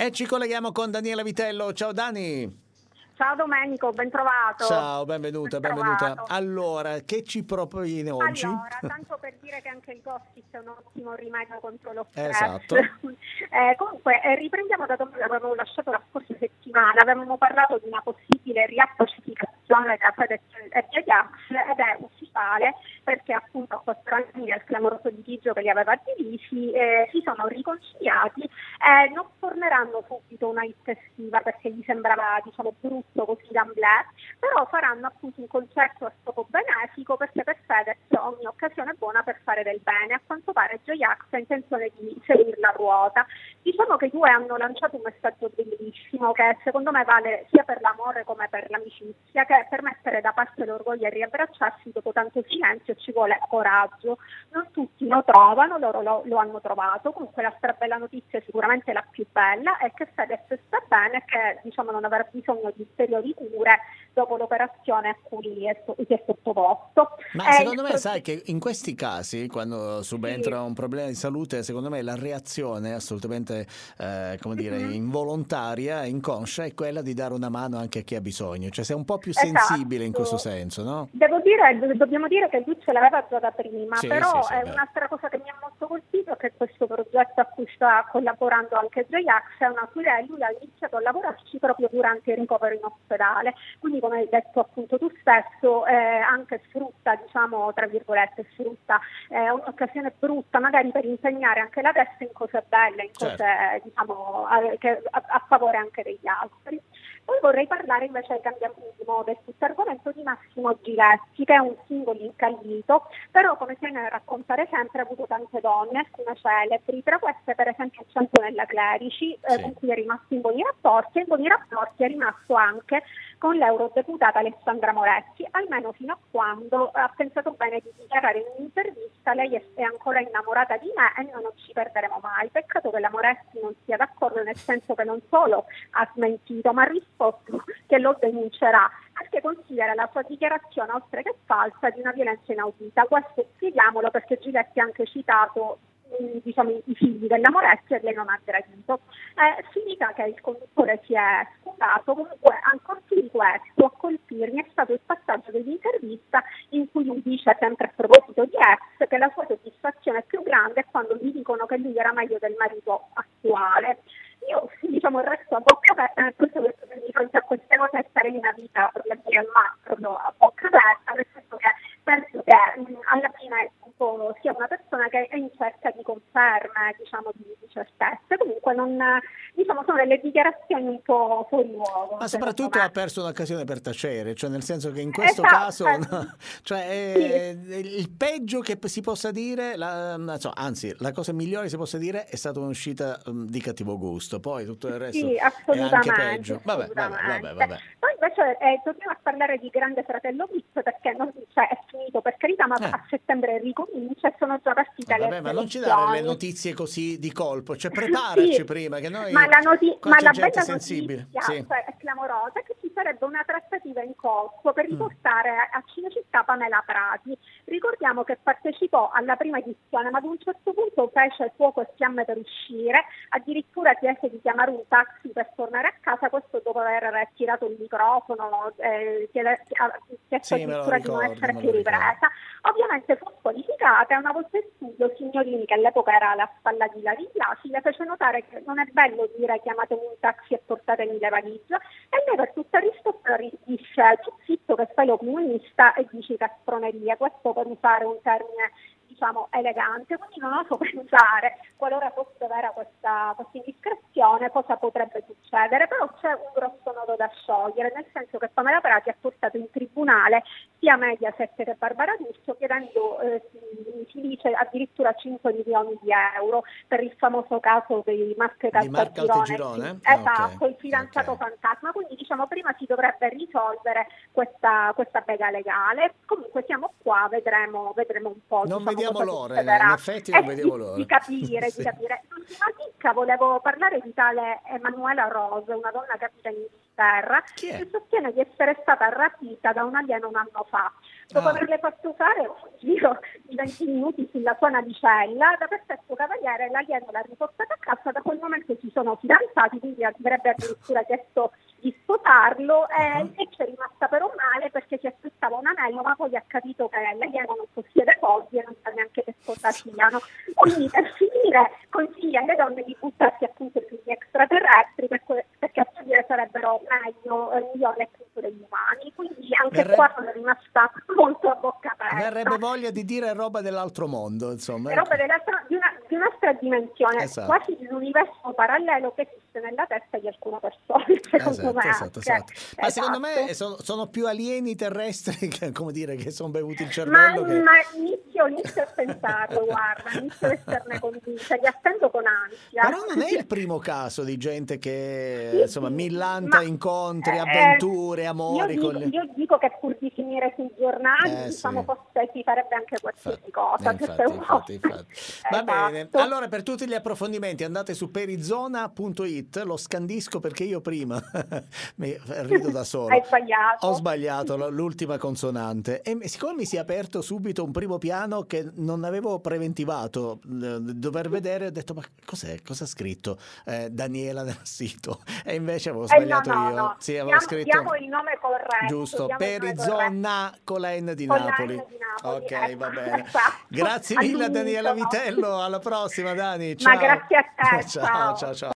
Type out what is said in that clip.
E ci colleghiamo con Daniela Vitello. Ciao Dani. Ciao Domenico, ben trovato. Ciao, benvenuta, benvenuta. Allora, che ci proponi oggi? Allora, tanto per dire che anche il gossip è un ottimo rimedio contro lo stress. Esatto. Comunque, riprendiamo da dove avevamo lasciato la scorsa settimana. Avevamo parlato di una possibile riappacificazione da Fedez e Ajax ed è ufficiale perché appunto a 4 anni del clamoroso litigio che li aveva divisi si sono riconciliati e non forneranno subito una hit estiva perché gli sembrava brutto così d'amblè, però faranno appunto un concerto a scopo benefico perché per Fedez ogni occasione è buona per fare del bene. A quanto pare Ajax ha intenzione di seguire la ruota. Diciamo che i due hanno lanciato un messaggio bellissimo che secondo me vale sia per l'amore come per l'amicizia, che per mettere da parte l'orgoglio e riabbracciarsi dopo tanto silenzio ci vuole coraggio. Non tutti lo trovano, loro lo hanno trovato. Comunque la strabella notizia, sicuramente la più bella, è che Fedez sta bene e che non avrà bisogno di ulteriori cure dopo l'operazione a cui si è sottoposto. Ma secondo me sai che in questi casi, quando subentra un problema di salute, secondo me la reazione è assolutamente involontaria, inconscia, è quella di dare una mano anche a chi ha bisogno, cioè sei un po' più sensibile in questo senso, no? Dobbiamo dire che lui ce l'aveva già da prima, però sì, un'altra cosa che mi ha molto colpito è che questo progetto a cui sta collaborando anche Ajax è una cui lui ha iniziato a lavorarci proprio durante il ricovero in ospedale, quindi come hai detto appunto tu stesso anche sfrutta, tra virgolette, un'occasione brutta magari per insegnare anche la testa in cose belle, in cose a favore anche degli altri. Poi vorrei parlare invece del cambiamismo del tutto argomento di Massimo Giletti, che è un singolo incallito, però come si viene a raccontare sempre ha avuto tante donne, alcune celebri, tra queste per esempio c'è Antonella Clerici, con cui è rimasto in buoni rapporti, e in buoni rapporti è rimasto anche con l'eurodeputata Alessandra Moretti, almeno fino a quando ha pensato bene di dichiarare in un'intervista: lei è ancora innamorata di me e noi non ci perderemo mai. Peccato che la Moretti non sia d'accordo, nel senso che non solo ha smentito, ma ha risposto che lo denuncerà, perché considera la sua dichiarazione, oltre che falsa, di una violenza inaudita. Questo spieghiamolo perché Giletti ha anche citato i figli della Moretti e lei non ha gradito. Finita che il conduttore si è scusato, comunque ancora più di questo a colpirmi è stato il passaggio dell'intervista in cui lui dice, sempre a proposito di ex, che la sua soddisfazione più grande è quando gli dicono che lui era meglio del marito attuale. Io resto a bocca aperta, nel senso che di fronte a queste cose stare in una vita proprio a bocca aperta, nel senso che penso che alla fine sia una persona che è in cerca di conferme, di certezze. Comunque sono delle dichiarazioni un po' fuori luogo. Ma soprattutto ha perso un'occasione per tacere, cioè nel senso che in questo caso il peggio che si possa dire, anzi la cosa migliore che si possa dire è stata un'uscita di cattivo gusto, poi tutto il resto è anche peggio. Vabbè. Poi invece torniamo a parlare di Grande Fratello VIP, perché è finito per carità, ma a settembre ricomincia e sono già partite le ma non ci dare le notizie così di colpo, cioè preparaci prima che noi ma la gente bella sensibile notizia è clamorosa, che ci sarebbe una trattativa in corso per riportare a Cinecittà Pamela Prati. Ricordiamo che partecipò alla prima edizione, ma ad un certo punto fece fuoco e fiamme per uscire, addirittura chiese di chiamare un taxi per tornare a casa, questo dopo aver tirato il microfono, chiesto addirittura di non essere più ripresa. Ovviamente fu squalificata e una volta in studio Signorini, che all'epoca era alla spalla di Ilaria Blasi, le fece notare che non è bello dire chiamatemi un taxi e portatemi le valigie, e lei per tutta risposta dice: tu zitto che fai l'opinionista e dici castronerie, questo per usare un termine elegante. Quindi non oso pensare, qualora fosse vera questa indiscrezione, cosa potrebbe succedere, però c'è un grosso nodo da sciogliere, nel senso che Pamela Prati ha portato in tribunale sia Mediaset che Barbara D'Urso, chiedendo si dice addirittura 5 milioni di euro per il famoso caso di Marco Caltagirone. Esatto, il fidanzato fantasma. Quindi prima si dovrebbe risolvere questa bega legale. Comunque siamo qua, vedremo un po'. Non vediamo l'ora, in effetti non vediamo l'ora. Di capire. L'ultima chicca, volevo parlare di tale Emanuela Rose, una donna capita in Inghilterra, che sostiene di essere stata rapita da un alieno un anno fa. Dopo averle fatto fare un giro di 20 minuti sulla sua navicella, da perfetto cavaliere l'alieno l'ha riportata a casa. Da quel momento si sono fidanzati, quindi avrebbe addirittura chiesto di sposarlo, e ci è rimasta però male perché si aspettava un anello, ma poi ha capito che l'alieno non possiede foglie e non sa neanche che cosa siano. Quindi per finire consiglia alle donne di buttarsi appunto sugli extraterrestri perché a finire sarebbero migliori appunto degli umani. Quindi anche qua sono rimasta molto a bocca aperta. Verrebbe voglia di dire roba dell'altro mondo, insomma. È roba di un'altra dimensione, esatto. Quasi l'universo parallelo che esiste nella testa di alcune persone, secondo me. Esatto. Ma secondo me sono più alieni terrestri che, come dire, che sono bevuti il cervello. Ma inizio a pensarlo, guarda, inizio a esserne convinta, li attendo con ansia. Però non è il primo caso di gente che insomma millanta incontri, avventure, amori. Io dico che pur di finire sui giornali, diciamo, forse si farebbe anche qualsiasi cosa. Infatti. Va bene, allora per tutti gli approfondimenti andate su perizona.it, lo scandisco perché io prima mi rido da solo. Hai sbagliato. Ho sbagliato l'ultima consonante e siccome mi si è aperto subito un primo piano che non avevo preventivato dover vedere, ho detto ma cos'è? Cosa ha scritto Daniela nel sito? E invece avevo sbagliato io. No. Sì, avevo scritto. Diamo il nome corretto. Giusto, Perizona con la N di Napoli. Ok, va bene. Grazie mille a Daniela Vitello, alla prossima Dani. Ciao. Ma grazie a te. Ciao.